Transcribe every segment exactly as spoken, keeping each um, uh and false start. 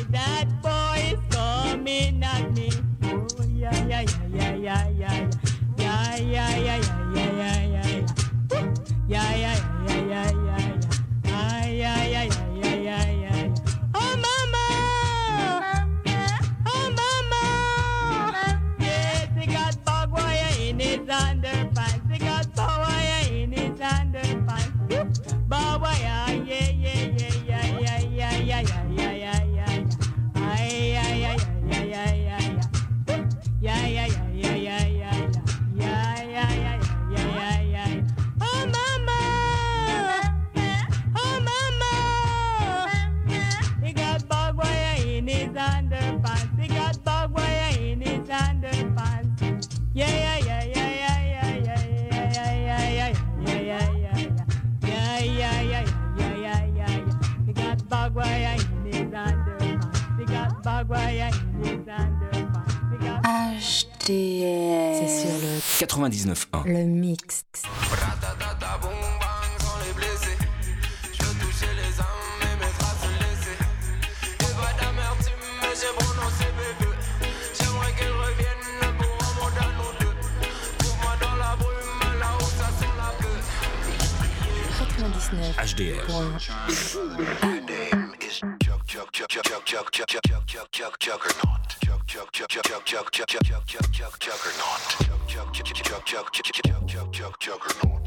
that boy is coming at me. Oh yeah yeah yeah yeah yeah yeah yeah yeah yeah yeah yeah yeah yeah yeah yeah yeah yeah ah yeah yeah yeah yeah yeah. Oh mama, oh mama, yes he got barbed wire in his underpants. He got barbed wire in his underpants. Barbed wire, yeah yeah yeah yeah yeah yeah yeah yeah yeah yeah yeah. Ay yeah yeah yeah yeah yeah yeah yeah yeah yeah yeah yeah yeah yeah yeah yeah yeah yeah yeah yeah. Oh mama, oh mama, he got barbed wire in his underpants. He got barbed wire in his underpants. Yeah yeah yeah yeah yeah yeah yeah yeah yeah yeah yeah yeah yeah yeah yeah yeah yeah yeah yeah. He got barbed wire in his underpants. He got barbed wire in his underpants. He got H D R. C'est sur le quatre-vingt-dix-neuf un. Le mix. Ratatata, boum, bang, sans les blesser. Je veux toucher les âmes et mes traces laissées. Et pas d'amertume, mais j'ai prononcé bébé. J'aimerais qu'elle revienne pour remonter à nous deux. Trouve-moi dans la brume, là où ça sent la queue. quatre-vingt-dix-neuf. H D R. Her name is Chuck, Chuck, Chuck, Chuck, Chuck, Chuck, Chuck, Chuck, Chuck, Chuck, Juggernaut. Chuck, Chuck, Chuck, Chuck, Chuck, Chuck, Chuck, Chuck, Chuck, Chuck, Juggernaut. Chuck, Chuck, Chuck, Chuck, Chuck, Chuck, Chuck, Chuck, Juggernaut.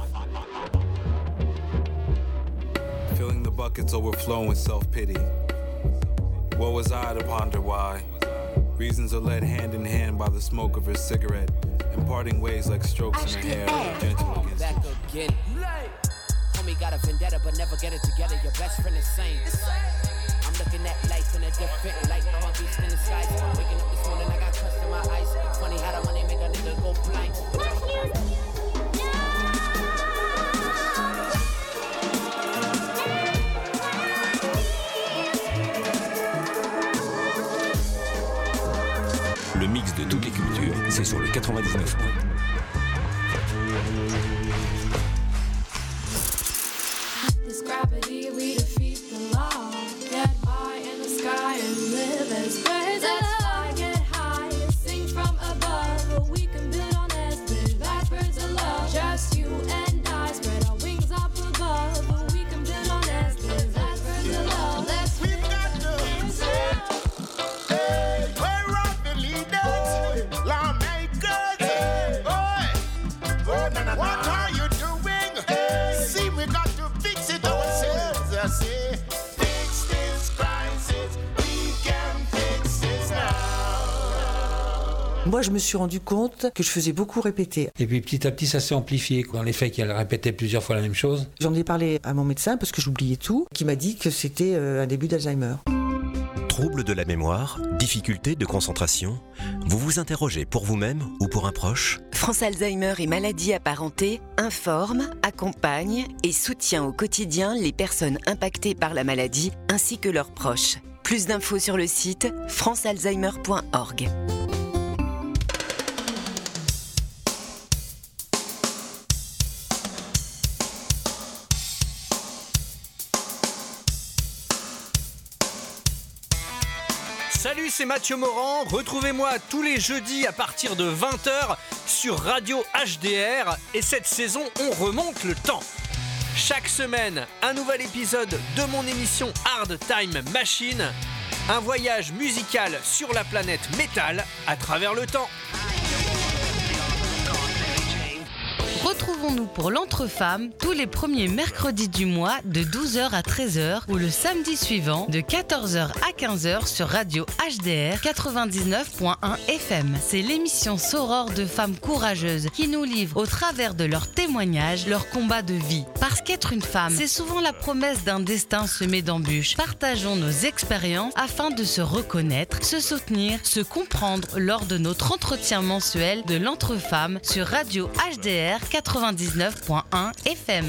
Filling the buckets overflow with self-pity. What was I to ponder why? Reasons are led hand in hand by the smoke of her cigarette, imparting ways like strokes in her hair that are gentle against Back again. Homie got a vendetta, but never get it together. Your best friend is sane. I'm looking at life in a different light. I'm a beast in the skies. Waking up this morning, I got crust in my eyes. Funny how the money make a nigga go blind. Le mix de toutes les cultures, c'est sur le quatre-vingt-dix-neuf un. This gravity, we defeat the law. Get high in the sky and live as birds. Let's fly, get high, sing from above. We can build on this bridge, that's birds of love. Just you and I, spread our wings up above. We can build on this bridge, that's birds of love. Let's We've got to answer. Hey, where are the leaders? Lawmakers. Hey, boy. Oh, na, na, na. What are you doing? Hey, see, we got to fix it ourselves. I say, fix this crisis. We can fix this now. Moi, je me suis rendu compte que je faisais beaucoup répéter. Et puis petit à petit, ça s'est amplifié, quoi. Dans les faits qu'elle répétait plusieurs fois la même chose. J'en ai parlé à mon médecin parce que j'oubliais tout, qui m'a dit que c'était euh, un début d'Alzheimer. Troubles de la mémoire, difficultés de concentration, vous vous interrogez pour vous-même ou pour un proche ? France Alzheimer et maladies apparentées informe, accompagne et soutient au quotidien les personnes impactées par la maladie ainsi que leurs proches. Plus d'infos sur le site france alzheimer point org. Salut, c'est Mathieu Morand. Retrouvez-moi tous les jeudis à partir de vingt heures sur Radio H D R. Et cette saison, on remonte le temps. Chaque semaine, un nouvel épisode de mon émission Hard Time Machine. Un voyage musical sur la planète métal à travers le temps. Retrouvons-nous pour l'Entre-Femmes tous les premiers mercredis du mois de douze heures à treize heures ou le samedi suivant de quatorze heures à quinze heures sur Radio H D R quatre-vingt-dix-neuf point un F M. C'est l'émission sorore de femmes courageuses qui nous livrent au travers de leurs témoignages leur combat de vie. Parce qu'être une femme, c'est souvent la promesse d'un destin semé d'embûches. Partageons nos expériences afin de se reconnaître, se soutenir, se comprendre lors de notre entretien mensuel de l'Entre-Femmes sur Radio H D R quatre-vingt-dix-neuf point un F M.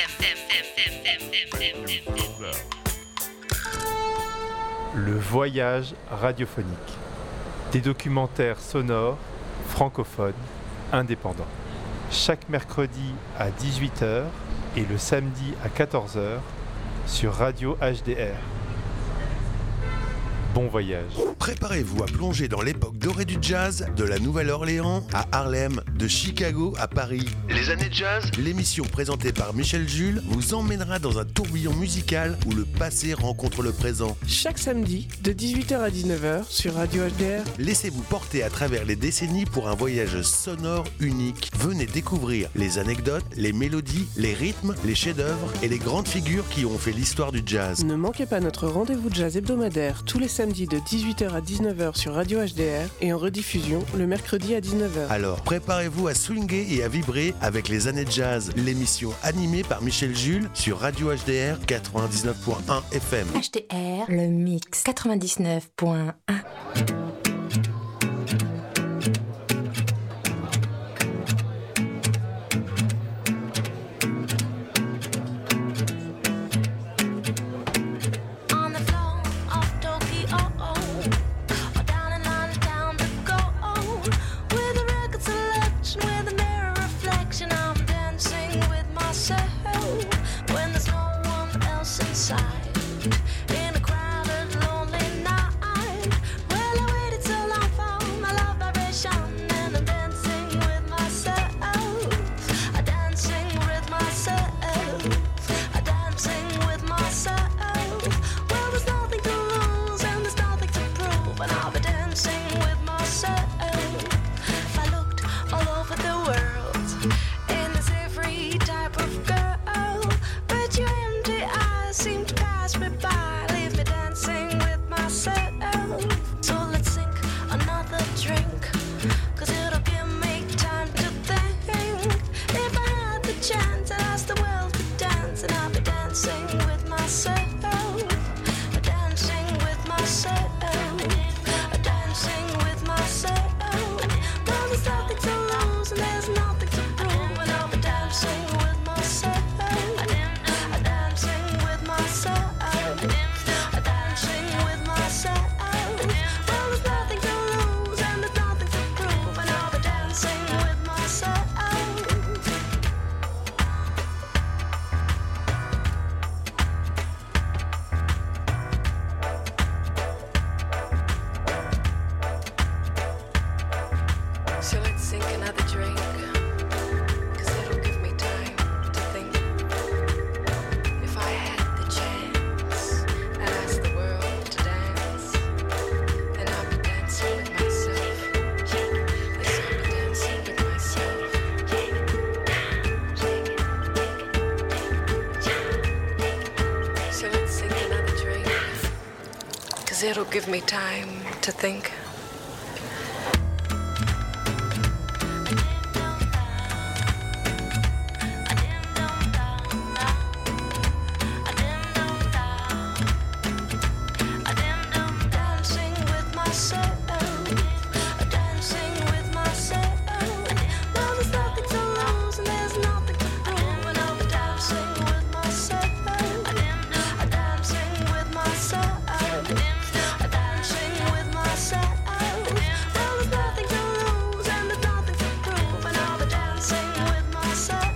Le voyage radiophonique. Des documentaires sonores, francophones, indépendants. Chaque mercredi à dix-huit heures et le samedi à quatorze heures sur Radio H D R. Bon voyage. Préparez-vous à plonger dans l'époque dorée du jazz, de la Nouvelle-Orléans à Harlem, de Chicago à Paris. Les années jazz, l'émission présentée par Michel Jules vous emmènera dans un tourbillon musical où le passé rencontre le présent. Chaque samedi, de dix-huit heures à dix-neuf heures sur Radio H D R. Laissez-vous porter à travers les décennies pour un voyage sonore unique. Venez découvrir les anecdotes, les mélodies, les rythmes, les chefs-d'œuvre et les grandes figures qui ont fait l'histoire du jazz. Ne manquez pas notre rendez-vous de jazz hebdomadaire tous les samedis de dix-huit heures à dix-neuf heures sur Radio H D R et en rediffusion le mercredi à dix-neuf heures. Alors préparez-vous à swinguer et à vibrer avec les années jazz, l'émission animée par Michel Jules sur Radio H D R quatre-vingt-dix-neuf point un F M. H D R, le mix quatre-vingt-dix-neuf point un. In a crowded, lonely night, well, I waited till I found my love vibration, and I'm dancing with myself. I'm dancing with myself. I'm dancing with myself. Well, there's nothing to lose and there's nothing to prove, and I'll be dancing with myself. I looked all over the world in this every type of girl, but your empty eyes seem to pass me by, leave me dancing with myself. So let's sink another drink, cause it'll give me time to think. If I had the chance, I'd ask the world to dance, and I'll be dancing with myself. Dancing with myself. Dancing with myself. Well, there's nothing to lose and there's nothing to prove, and I'll be dancing with myself. Dancing with myself. Dancing with myself. Well, there's nothing to lose and there's nothing to prove, and I'll be dancing with myself. So let's sink another drink, cause it'll give me time to think. If I had the chance, I'd ask the world to dance, and I'll be dancing with myself. Yes, I'll be dancing with myself. So let's sink another drink, cause it'll give me time to think. Dancing with myself. Dancing with myself. Well, there's nothing to lose and there's nothing to prove, and I'll be dancing with myself. Dancing with myself. Dancing with myself. Well, there's nothing to lose and there's nothing to prove, and I'll be dancing with myself.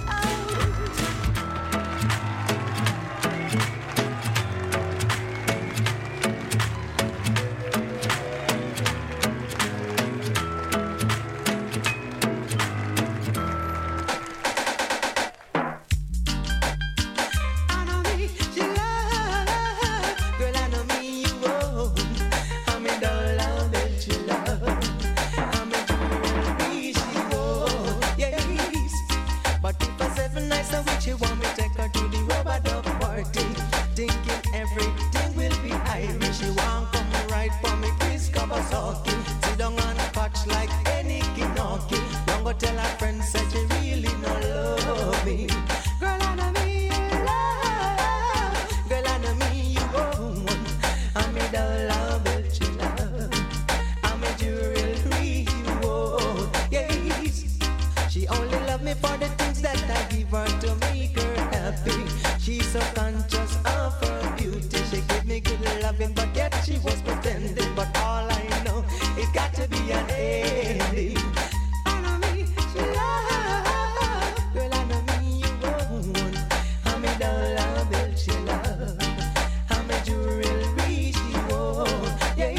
Yeah.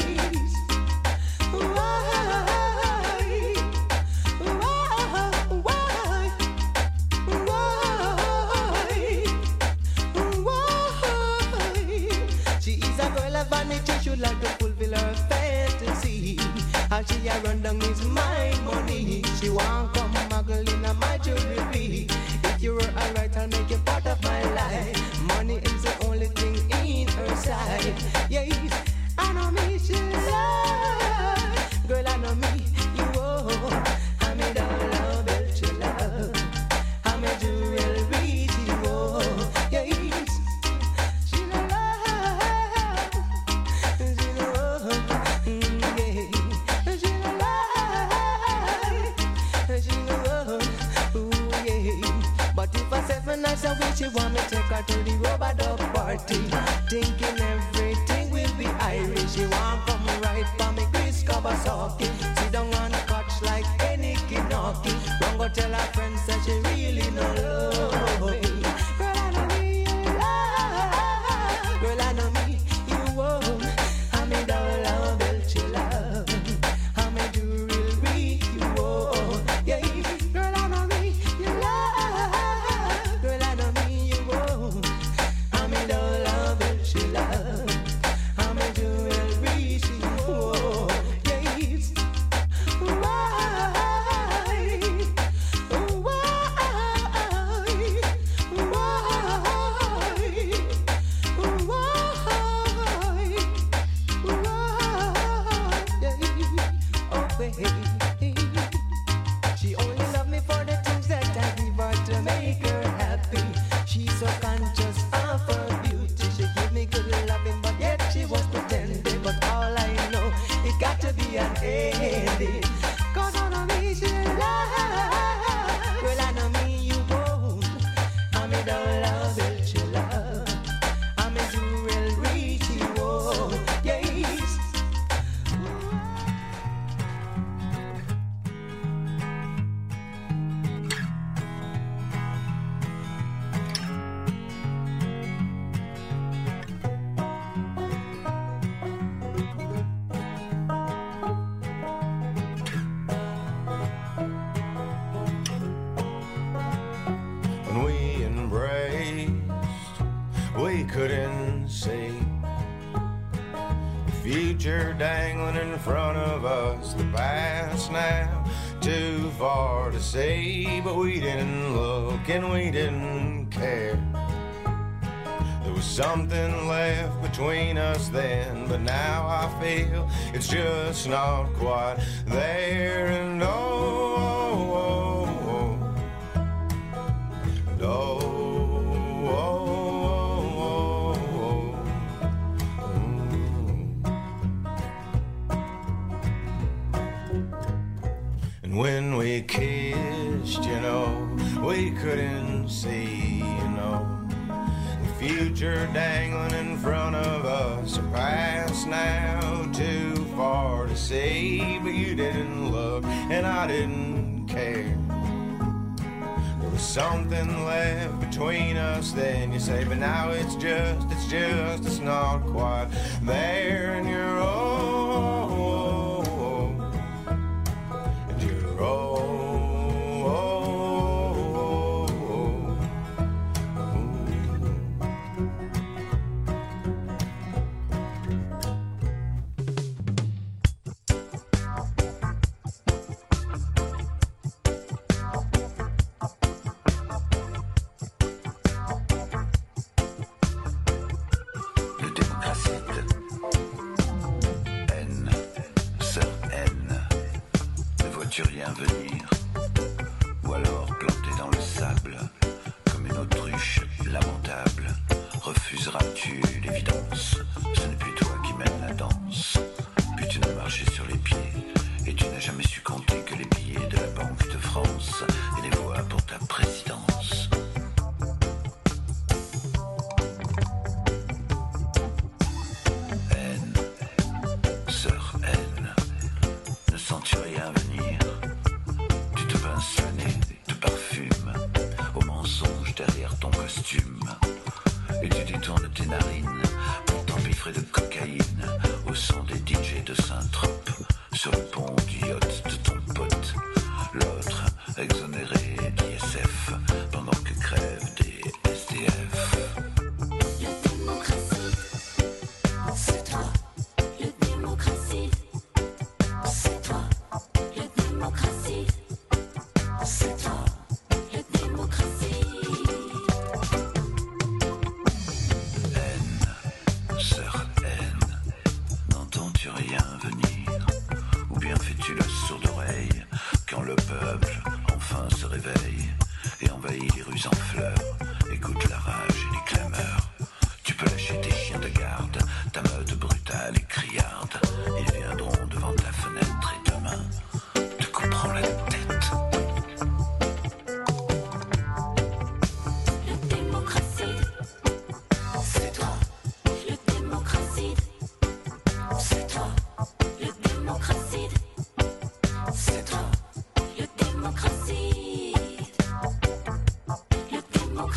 to fulfill her fantasy. How she a run down his mind money. She want come muggle in a my jewelry. If you were alright, I'll make you part of my life. Money is the only thing in her side. Yes, I know me she love. Girl, I know me you owe. I made all love that you love. I made jewelry she owe. Yes, she love. She love. Mm, yeah. She love. She love. Ooh, yeah. But if I say for nice, I wish she want me take her to the rubber dub party. Thinking everything will be Irish. She want come right for me, Chris Kawasaki. Sit down on the couch like any Kinaki. Run go tell her friends that she really no love me. Girl, I know me you love. Girl, I know me you won't. I made all love that you love. I made you real real you won't. Yeah, girl, I know me you love. Girl, I know me you won't. I made all love that you love. I made you real real you won't. Yes. Why? She only loved me for the things that I give her to make her happy. She's so conscious of her beauty. She give me good loving, but yet she was pretending. But all I know, it got to be an ending. Cause I know me she love. Well, I know me you won't. I made all love that you love. I made you real rich you won't. Yes. When we embraced, we couldn't see the future dangling in front of us, the past now too far to see. But we didn't look and we didn't care. There was something left between us then, but now I feel it's just not quite there. And oh, oh, oh, and oh, oh, oh, oh, mm. And when we kissed, you know, we couldn't see, you know, the future dangling in front of us, a past now too far to see. But you didn't look and I didn't care. There was something left between us then, you say, but now it's just, it's just, it's not quite there. And you're oh, oh, oh, and you're oh, vois-tu rien venir? Ou alors planté dans le sable, comme une autruche lamentable, refuseras-tu l'évidence? Ce n'est plus toi qui mène la danse. Puis tu n'as marché sur les pieds, et tu n'as jamais su compter que les billets de la Banque de France et les voix pour ta présidence. Haine, sœur haine, ne sens-tu rien venir? Tu te pinces le nez, te parfumes, au mensonge derrière ton costume, et tu détournes tes narines pour t'empiffrer de cocaïne au son des D J de Saint-Trope, sur le pont du yacht de ton pote, l'autre exonéré d'I S F pendant que crèvent des S D F. La démocratie, c'est toi. Le plus en fleurs. Écoute la rage et les clameurs. Tu peux lâcher tes chiens de garde, ta meute brutale et criarde. Ils viendront devant ta fenêtre et demain te couperont la tête. C'est toi, le démocratie. Le démocratie.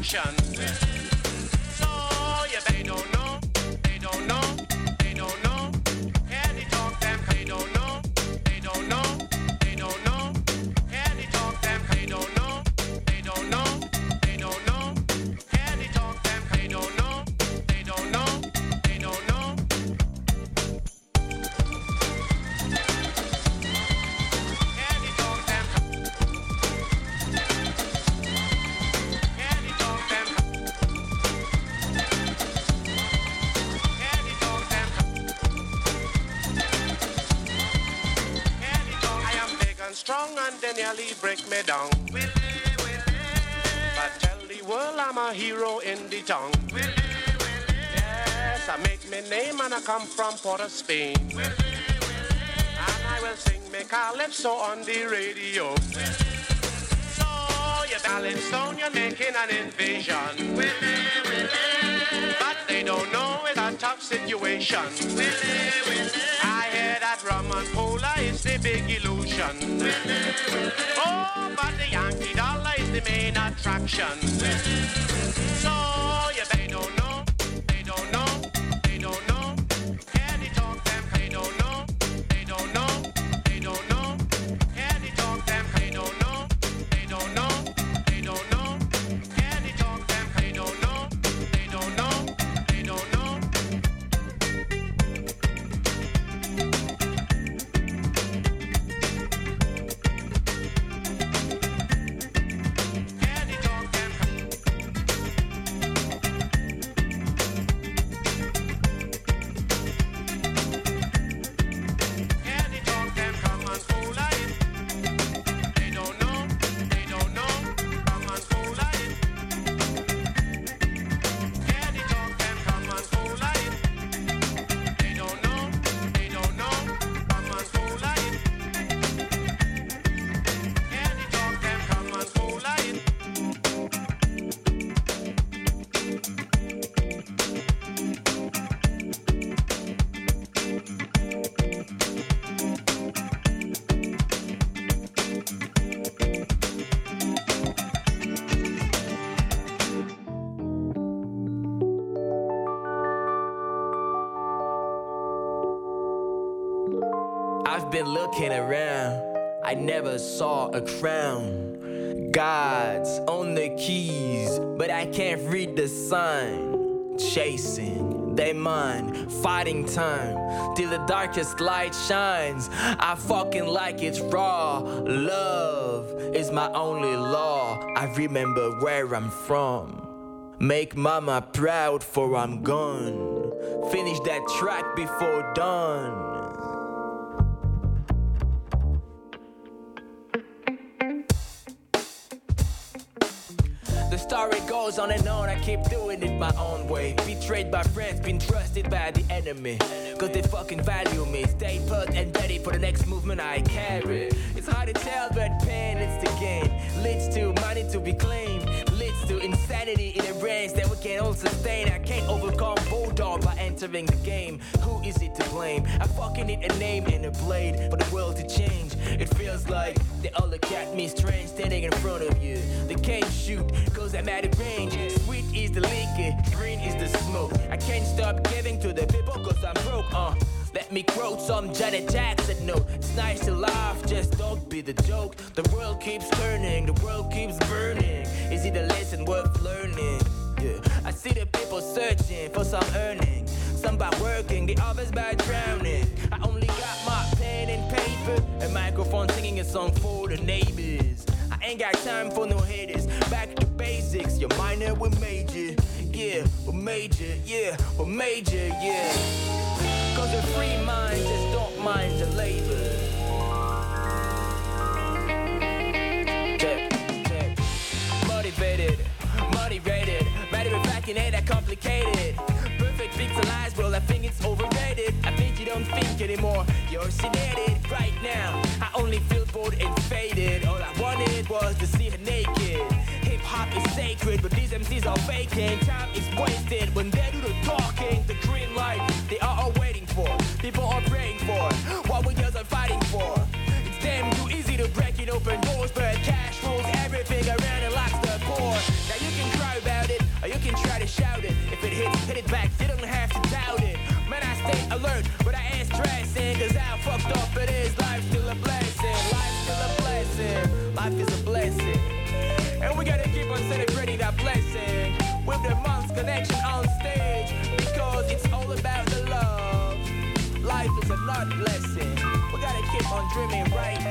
attraction. So yeah, they don't know, they don't know, they don't know. Can they talk them? They don't know, they don't know, they don't know. Can they talk them? They don't know, they don't know, they don't know. Can they talk them? They don't know, they don't know, they don't know. Can they talk them? Can they talk them? Can they talk them? Can they talk? I am big and strong and they nearly break me down. But tell the world I'm a hero in the town. Yes, I make me name and I come from Port of Spain. And I will sing me calypso on the radio. So you Calypso, you're making an invasion. But they don't know it's a tough situation. I hear that rum and cola is the big illusion. Oh, but the Yankee dollar is the main attraction. So yeah, they don't know, they don't know, they don't know. Can they talk them? They don't know, they don't know, they don't know. Can they talk them? They don't know, they don't know, they don't know. Can they talk them? They don't know, they don't know, they don't know. I've been looking around, I never saw a crown. God's on the keys, but I can't read the sign. Chasing they mind, fighting time till the darkest light shines. I fucking like it raw. Love is my only law. I remember where I'm from. Make mama proud for I'm gone. Finish that track before dawn. The story goes on and on, I keep doing it my own way. Betrayed by friends, been trusted by the enemy. Cause they fucking value me. Stay put and ready for the next movement I carry. It's hard to tell, but pain leads to gain. Leads to money to be claimed. Leads to insanity in a range that we can all sustain. I can't overcome Bulldog by entering the game. Who is it to blame? I fucking need a name and a blade for the world to change. It feels like they all look at me strange standing in front of you. They can't shoot cause I'm out of range. Sweet is the liquor, green is the smoke. I can't stop giving to the people cause I'm broke, uh Let me quote some Janet Jackson note. It's nice to laugh, just don't be the joke. The world keeps turning, the world keeps burning. Is it a lesson worth learning? Yeah. I see the people searching for some earning. Some by working, the others by drowning. I only got my pen and paper, a microphone singing a song for the neighbors. I ain't got time for no haters. Back to basics, you're minor, we're major. Yeah, we're major, yeah, we're major, yeah. Cause a free mind just don't mind the labor. Check, check. Motivated, motivated. Matter of fact, it ain't that complicated. Perfect pixelized world, I think it's overrated. I think you don't think anymore, you're sedated right now. I only feel bored and faded. All I wanted was to see her naked. Hip-hop is sacred, but these M Cs are vacant. Time is wasted when they do the talking. The green light, they are all waiting for. People are praying for what we just are fighting for. It's damn too easy to break it open doors, but cash rules everything around and locks the door. Now you can cry about hits, hit it back, you don't have to doubt it. Man, I stay alert, but I ain't stressing, cause how fucked up it is, life's still a blessing, life's still a blessing, life is a blessing. And we gotta keep on celebrating that blessing with the Monks Connection on stage, because it's all about the love. Life is a not blessing. We gotta keep on dreaming right